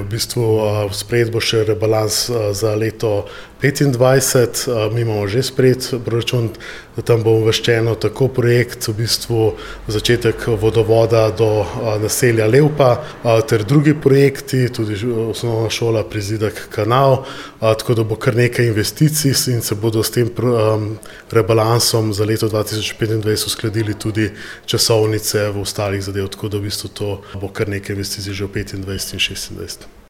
V bistvu sprejet bo še rebalans za leto 2025, mi imamo že sprejet proračun, tam bo uvrščeno tako projekt, v bistvu začetek vodovoda do naselja Levpa, ter drugi projekti, tudi osnovna šola Prizidek kanal, tako da bo kar nekaj investicij in se bodo s tem rebalansom za leto 2025 uskladili tudi časovnice v ostalih zadev, tako da v bistvu to bo kar nekaj investicij že v 2025 in 2026.